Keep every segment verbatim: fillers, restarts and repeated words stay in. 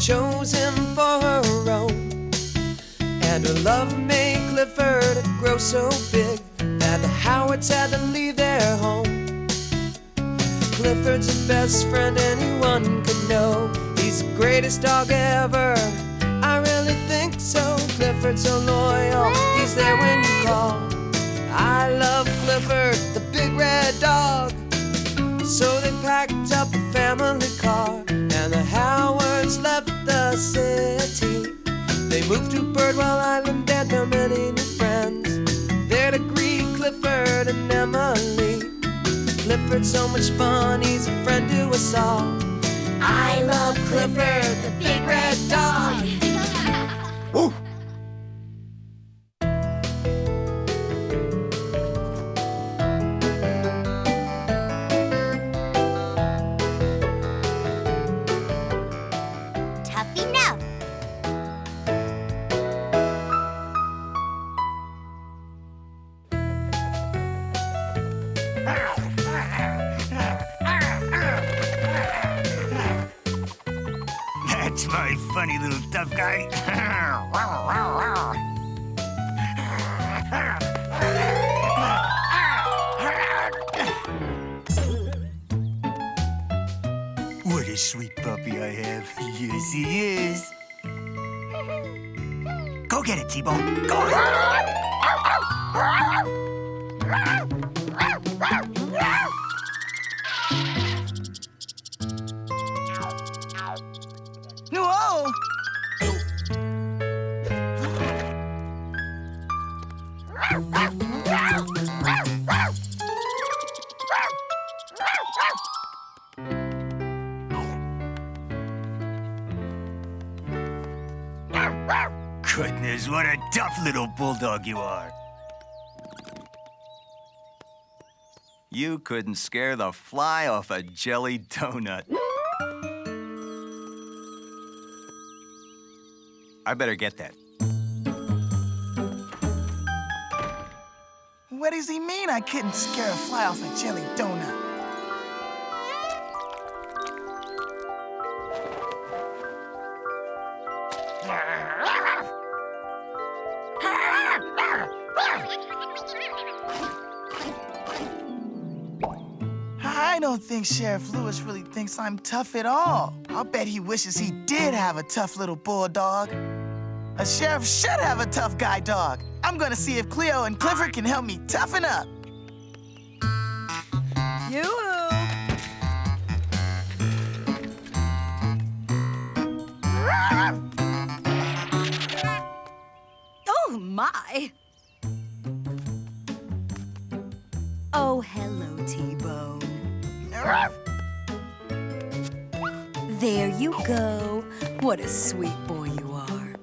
chose him for her own. And her love made Clifford grow so big that the Howards had to leave their home. Clifford's the best friend anyone could know. He's the greatest dog ever, I really think so. Clifford's so loyal, he's there when you call. I love Clifford, the big red dog. So they packed up a family car, and the Howards left the city. They moved to Birdwell Island and found many new friends there to greet Clifford and Emily. Clifford's so much fun, he's a friend to us all. I love Clifford, the big red dog. Woo! Tough enough. That's my funny little tough guy. What a sweet puppy I have. Yes, he is. Go get it, T-Bone. Go! Whoa! Goodness, what a tough little bulldog you are. You couldn't scare the fly off a jelly donut. I better get that. What does he mean I couldn't scare a fly off a jelly donut? I don't think Sheriff Lewis really thinks I'm tough at all. I'll bet he wishes he did have a tough little bulldog. A sheriff should have a tough guy dog. I'm gonna see if Cleo and Clifford can help me toughen up. Yoo-hoo! Oh, my! Oh, hello, T-Bone. There you go. What a sweet boy you are.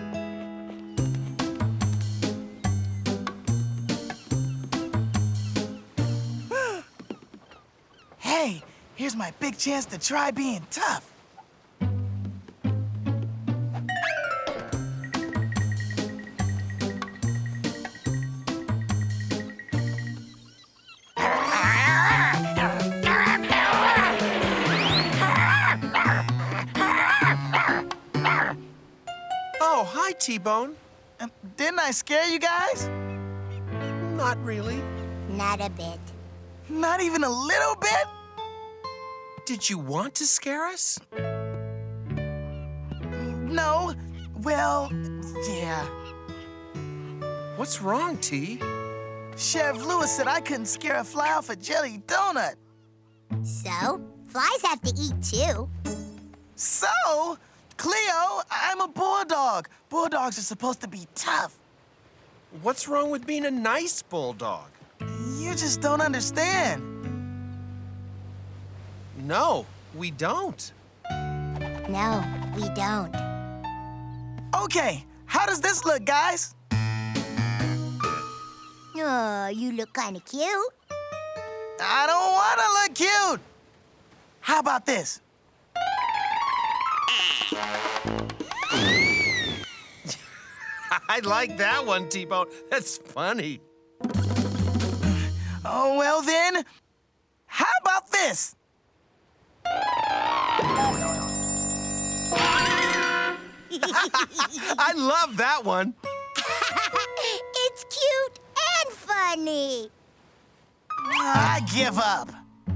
Hey, here's my big chance to try being tough. Oh, hi, T-Bone. Um, didn't I scare you guys? Not really. Not a bit. Not even a little bit? Did you want to scare us? No. Well, yeah. What's wrong, T? Sheriff Lewis said I couldn't scare a fly off a jelly donut. So, flies have to eat too. So, Cleo, I'm a bulldog. Bulldogs are supposed to be tough. What's wrong with being a nice bulldog? You just don't understand. No, we don't. No, we don't. Okay, how does this look, guys? Oh, you look kind of cute. I don't want to look cute. How about this? I like that one, T-Bone. That's funny. Oh, well then, how about this? I love that one. It's cute and funny. I give up.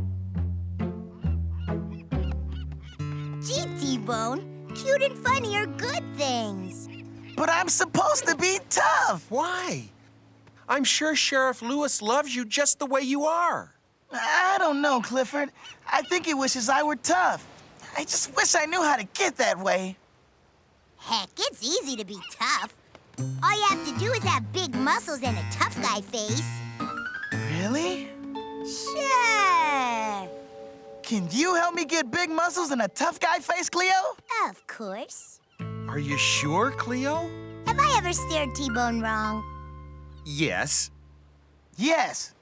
Gee, T-Bone, cute and funny are good things. But I'm supposed to be tough. Why? I'm sure Sheriff Lewis loves you just the way you are. I don't know, Clifford. I think he wishes I were tough. I just wish I knew how to get that way. Heck, it's easy to be tough. All you have to do is have big muscles and a tough guy face. Really? Sure. Can you help me get big muscles and a tough guy face, Cleo? Of course. Are you sure, Cleo? Have I ever steered T-Bone wrong? Yes. Yes.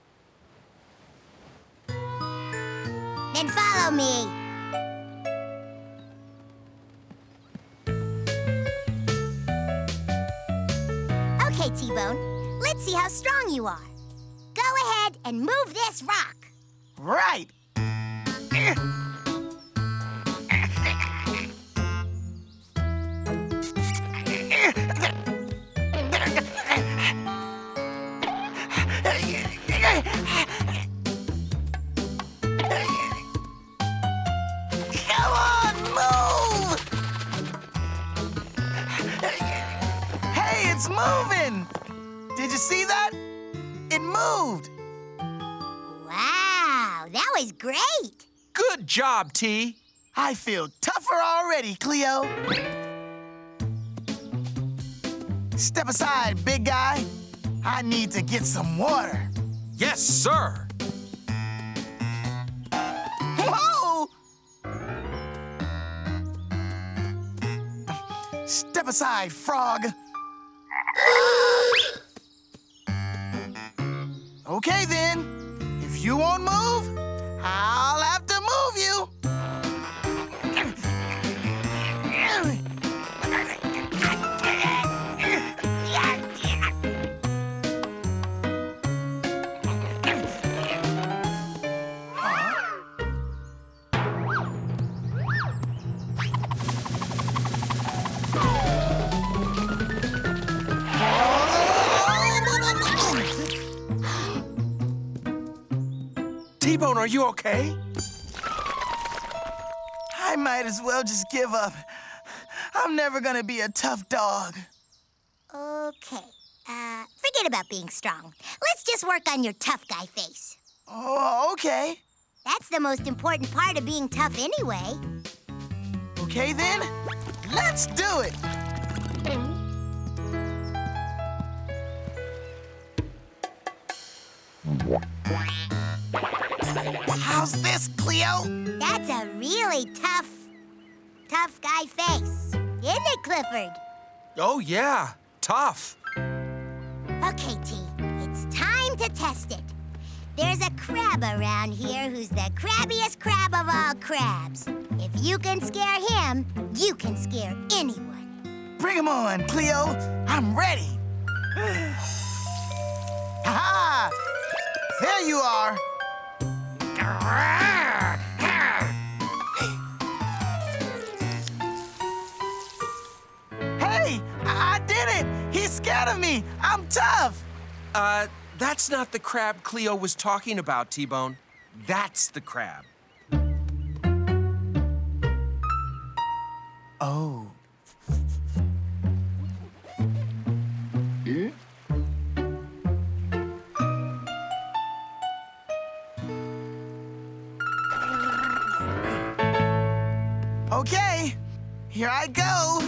Then follow me. Okay, T-Bone, let's see how strong you are. Go ahead and move this rock. Right. Come on, move! Hey, it's moving! Did you see that? It moved! Wow, that was great. Good job, T. I feel tougher already, Cleo. Step aside, big guy. I need to get some water. Yes, sir. Whoa! Step aside, frog. Okay, then. If you won't move, I'll have to move you. T-Bone, are you okay? I might as well just give up. I'm never gonna be a tough dog. Okay, uh, forget about being strong. Let's just work on your tough guy face. Oh, okay. That's the most important part of being tough anyway. Okay, then. Let's do it. How's this, Cleo? That's a really tough, tough guy face. Isn't it, Clifford? Oh, yeah. Tough. Okay, T, it's time to test it. There's a crab around here who's the crabbiest crab of all crabs. If you can scare him, you can scare anyone. Bring him on, Cleo. I'm ready. Ha! There you are. Hey, I, I did it. He's scared of me. I'm tough. Uh, that's not the crab Cleo was talking about, T-Bone. That's the crab. Oh. Okay, here I go.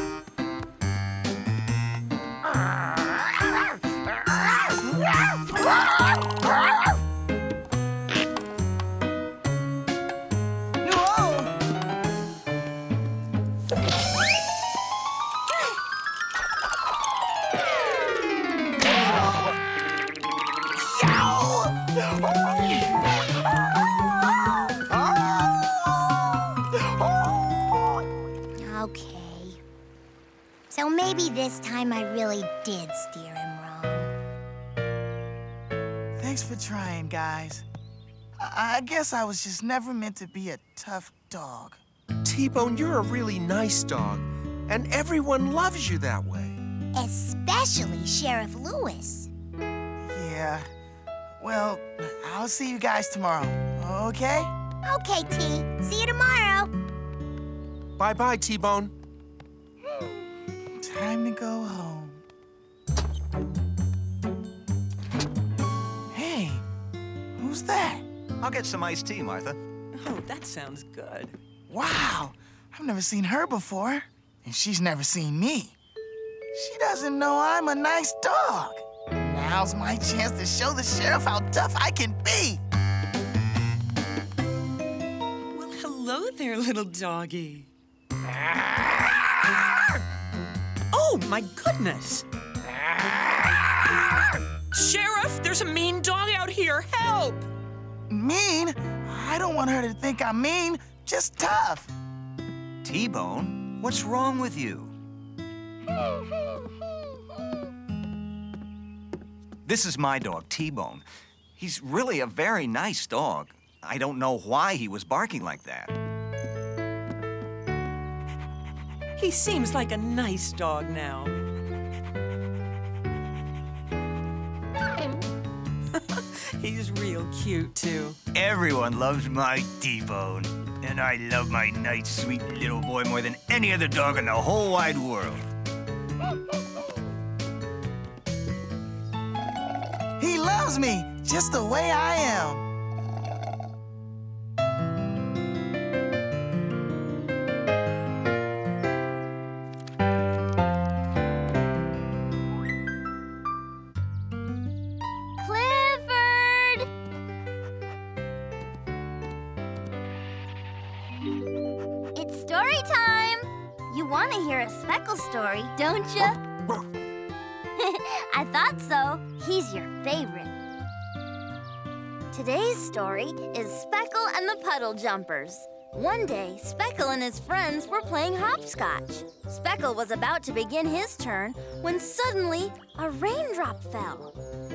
Okay. So maybe this time I really did steer him wrong. Thanks for trying, guys. I, I guess I was just never meant to be a tough dog. T-Bone, you're a really nice dog. And everyone loves you that way. Especially Sheriff Lewis. Yeah. Well, I'll see you guys tomorrow, okay? Okay, T. See you tomorrow. Bye-bye, T-Bone. Time to go home. Hey, who's that? I'll get some iced tea, Martha. Oh, that sounds good. Wow, I've never seen her before, and she's never seen me. She doesn't know I'm a nice dog. Now's my chance to show the sheriff how tough I can be. Well, hello there, little doggy. Oh, my goodness. Sheriff, there's a mean dog out here. Help! Mean? I don't want her to think I'm mean, just tough. T-Bone, what's wrong with you? This is my dog, T-Bone. He's really a very nice dog. I don't know why he was barking like that. He seems like a nice dog now. He's real cute, too. Everyone loves my T-Bone. And I love my nice, sweet little boy more than any other dog in the whole wide world. He loves me just the way I am. Clifford! It's story time. You want to hear a Speckle story, don't you? I thought so. He's your favorite. Today's story is Speckle and the Puddle Jumpers. One day, Speckle and his friends were playing hopscotch. Speckle was about to begin his turn when suddenly a raindrop fell.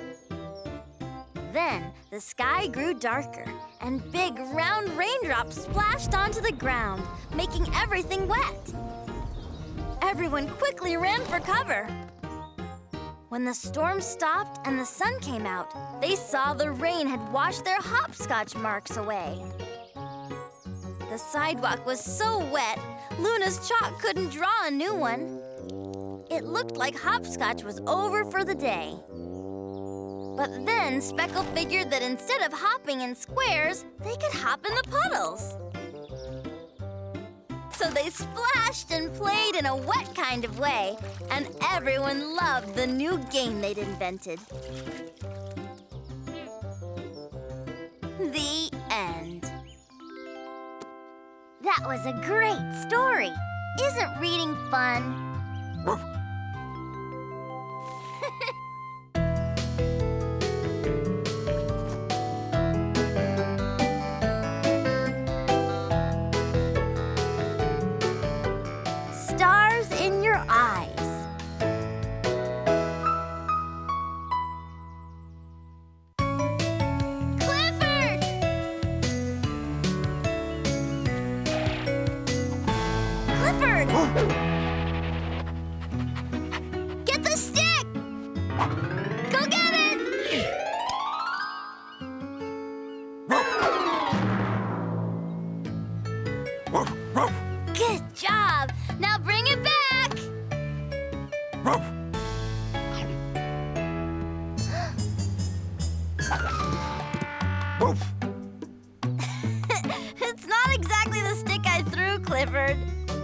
Then the sky grew darker and big round raindrops splashed onto the ground, making everything wet. Everyone quickly ran for cover. When the storm stopped and the sun came out, they saw the rain had washed their hopscotch marks away. The sidewalk was so wet, Luna's chalk couldn't draw a new one. It looked like hopscotch was over for the day. But then Speckle figured that instead of hopping in squares, they could hop in the puddles. So they splashed and played in a wet kind of way, and everyone loved the new game they'd invented. The end. That was a great story. Isn't reading fun? Stars in your eyes. Clifford! Clifford! Get the stick! Go get it! Good job! Now bring it back! It's not exactly the stick I threw, Clifford.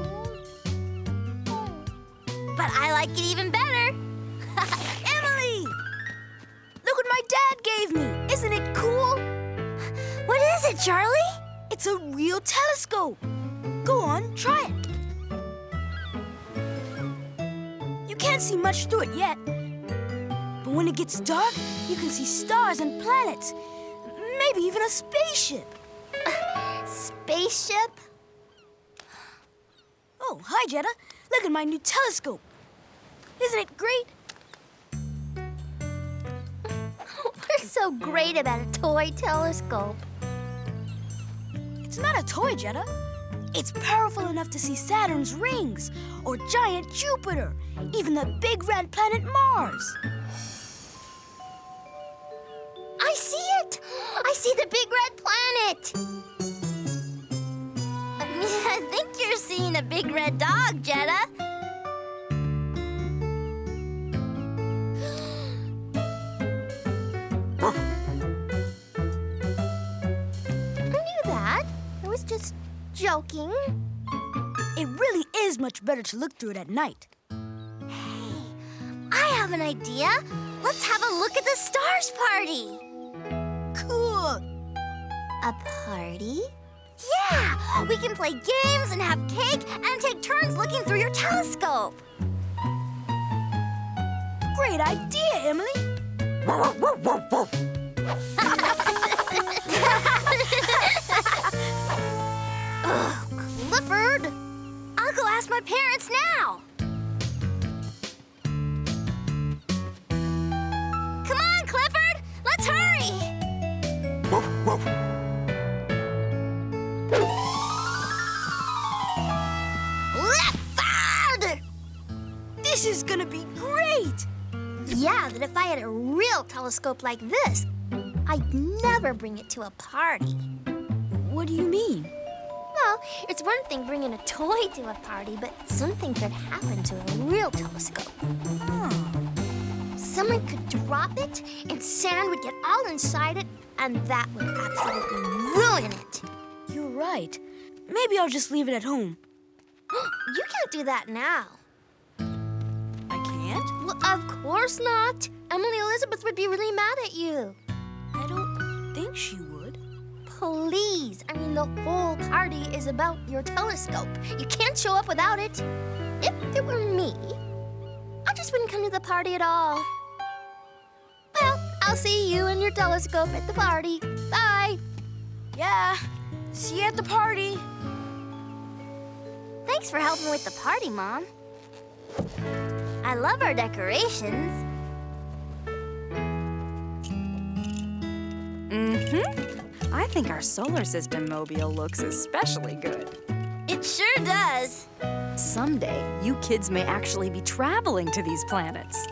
But I like it even better. Emily! Look what my dad gave me. Isn't it cool? What is it, Charlie? It's a real telescope. Go on, try it. You can't see much through it yet. But when it gets dark, you can see stars and planets. Maybe even a spaceship. Spaceship? Oh, hi, Jetta. Look at my new telescope. Isn't it great? We're so great about a toy telescope. It's not a toy, Jetta. It's powerful enough to see Saturn's rings, or giant Jupiter, even the big red planet Mars. I see it! I see the big red planet! I think you're seeing a big red dog, Jetta. I knew that. I was just joking. It really is much better to look through it at night. Hey, I have an idea. Let's have a look at the stars party. Cool. A party? Yeah! We can play games and have cake and take turns looking through your telescope. Great idea, Emily. Ugh, Clifford! I'll go ask my parents now. Come on, Clifford! Let's hurry! Clifford! This is gonna be great! Yeah, but if I had a real telescope like this, I'd never bring it to a party. What do you mean? Well, it's one thing bringing a toy to a party, but something could happen to a real telescope. Oh. Someone could drop it, and sand would get all inside it, and that would absolutely ruin it. You're right. Maybe I'll just leave it at home. You can't do that now. I can't? Well, of course not. Emily Elizabeth would be really mad at you. I don't think she would. Please. I mean, the whole party is about your telescope. You can't show up without it. If it were me, I just wouldn't come to the party at all. Well, I'll see you and your telescope at the party. Bye. Yeah. See you at the party. Thanks for helping with the party, Mom. I love our decorations. Mm-hmm. I think our solar system mobile looks especially good. It sure does. Someday, you kids may actually be traveling to these planets.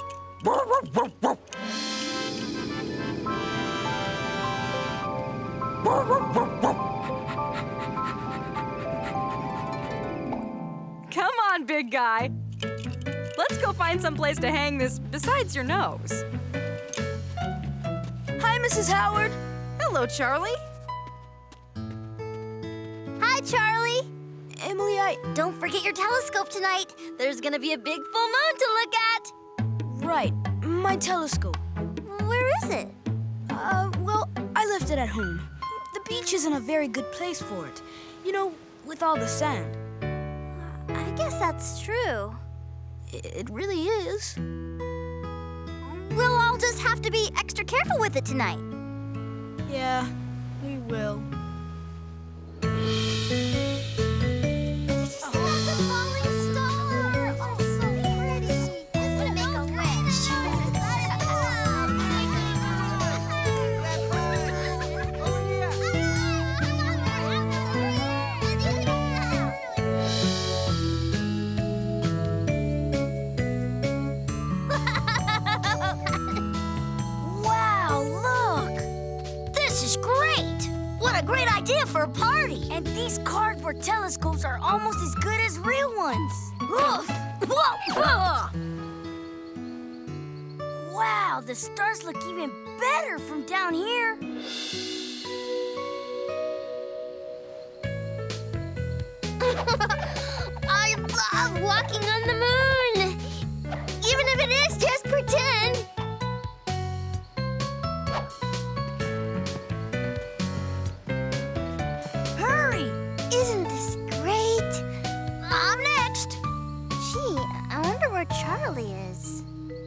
Come on, big guy. Let's go find some place to hang this besides your nose. Hi, Missus Howard. Hello, Charlie. Hi, Charlie. Emily, I... Don't forget your telescope tonight. There's gonna be a big full moon to look at. Right. My telescope. Where is it? Uh, well, I left it at home. The beach isn't a very good place for it. You know, with all the sand. I guess that's true. It really is. We'll all just have to be extra careful with it tonight. Yeah, we will. Great idea for a party. And these cardboard telescopes are almost as good as real ones. Wow, the stars look even better from down here. I love walking on the moon. Even if it is just pretend. Isn't this great? I'm next. Gee, I wonder where Charlie is.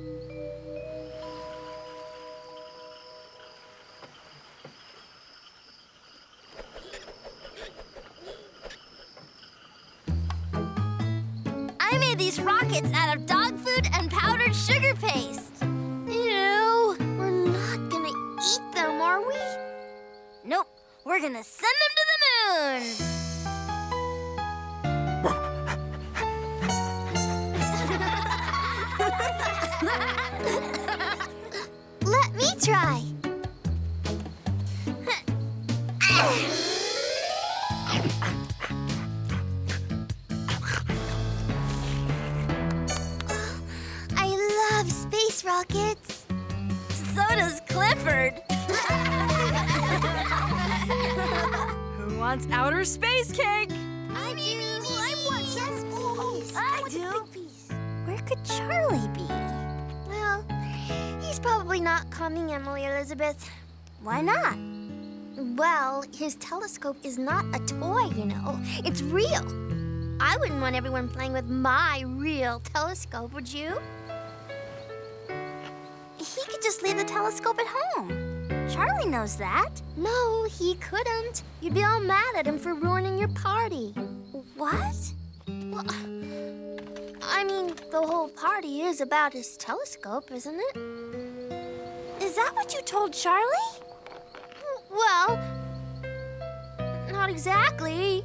I made these rockets out of dog food and powdered sugar paste. Ew, we're not gonna eat them, are we? Nope, we're gonna send them to the moon. Let me try. I love space rockets. So does Clifford. Who wants outer space cake? I do. I want some space. I do. Where could Charlie be? Well, he's probably not coming, Emily Elizabeth. Why not? Well, his telescope is not a toy, you know. It's real. I wouldn't want everyone playing with my real telescope, would you? He could just leave the telescope at home. Charlie knows that. No, he couldn't. You'd be all mad at him for ruining your party. What? Well, I mean, the whole party is about his telescope, isn't it? Is that what you told Charlie? Well, not exactly.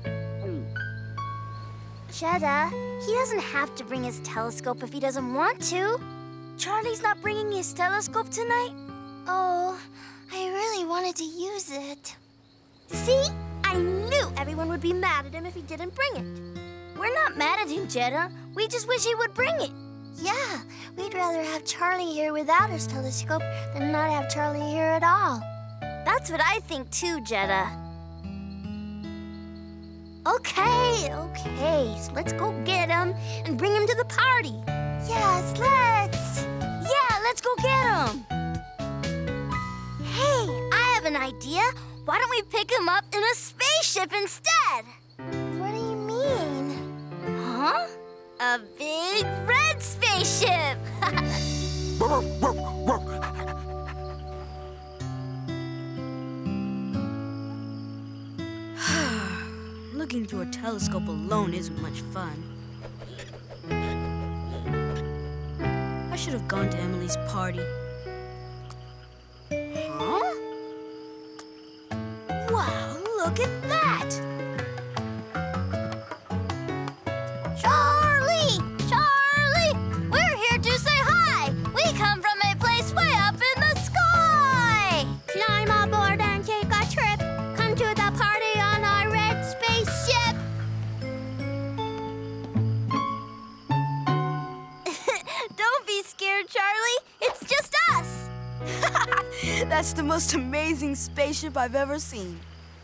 Jetta, he doesn't have to bring his telescope if he doesn't want to. Charlie's not bringing his telescope tonight? Oh, I really wanted to use it. See? I knew everyone would be mad at him if he didn't bring it. We're not mad at him, Jetta. We just wish he would bring it. Yeah, we'd rather have Charlie here without his telescope than not have Charlie here at all. That's what I think too, Jetta. Okay, okay, so let's go get him and bring him to the party. Yes, let's. Yeah, let's go get him. Hey, I have an idea. Why don't we pick him up in a spaceship instead? What do you mean? Huh? A big red spaceship. Looking through a telescope alone isn't much fun. I should have gone to Emily's party. Huh? Wow, look at that! Charlie! Charlie! We're here to say hi! We come from a place way up in the sky! Climb aboard and take a trip. Come to the party on our red spaceship. Don't be scared, Charlie. It's just us. That's the most amazing spaceship I've ever seen.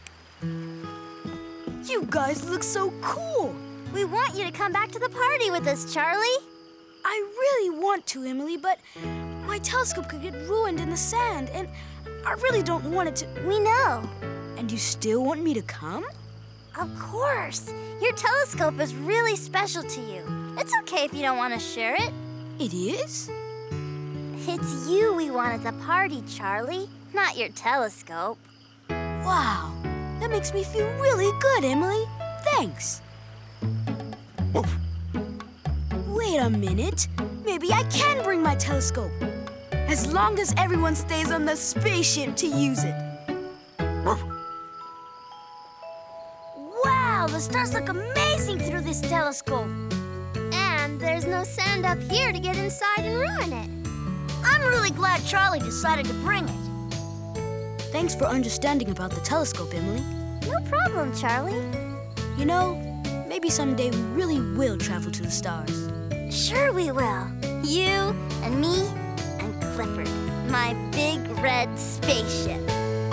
You guys look so cool. We want you to come back to the party with us, Charlie. I really want to, Emily, but my telescope could get ruined in the sand, and I really don't want it to. We know. And you still want me to come? Of course. Your telescope is really special to you. It's okay if you don't want to share it. It is? It's you we want at the party, Charlie, not your telescope. Wow, that makes me feel really good, Emily. Thanks. Wait a minute. Maybe I can bring my telescope. As long as everyone stays on the spaceship to use it. Wow, the stars look amazing through this telescope. And there's no sand up here to get inside and ruin it. I'm really glad Charlie decided to bring it. Thanks for understanding about the telescope, Emily. No problem, Charlie. You know, maybe someday we really will travel to the stars. Sure we will. You and me and Clifford, my big red spaceship.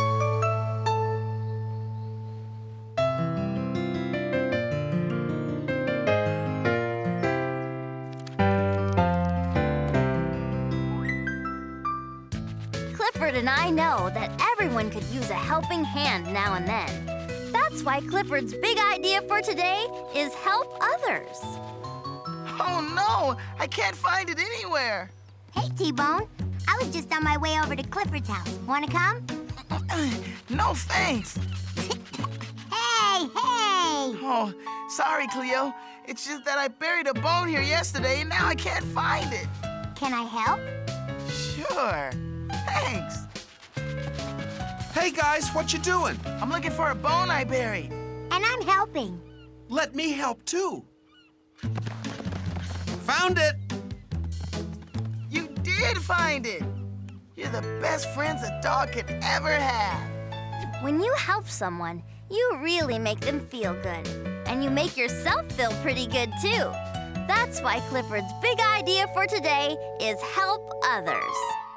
Clifford and I know that everyone could use a helping hand now and then. That's why Clifford's big idea for today is help others. Oh, no! I can't find it anywhere. Hey, T-Bone. I was just on my way over to Clifford's house. Want to come? No, thanks. Hey, hey! Oh, sorry, Cleo. It's just that I buried a bone here yesterday, and now I can't find it. Can I help? Sure. Thanks. Hey, guys, what you doing? I'm looking for a bone I buried. And I'm helping. Let me help, too. Found it! You did find it. You're the best friends a dog could ever have. When you help someone, you really make them feel good. And you make yourself feel pretty good, too. That's why Clifford's big idea for today is help others.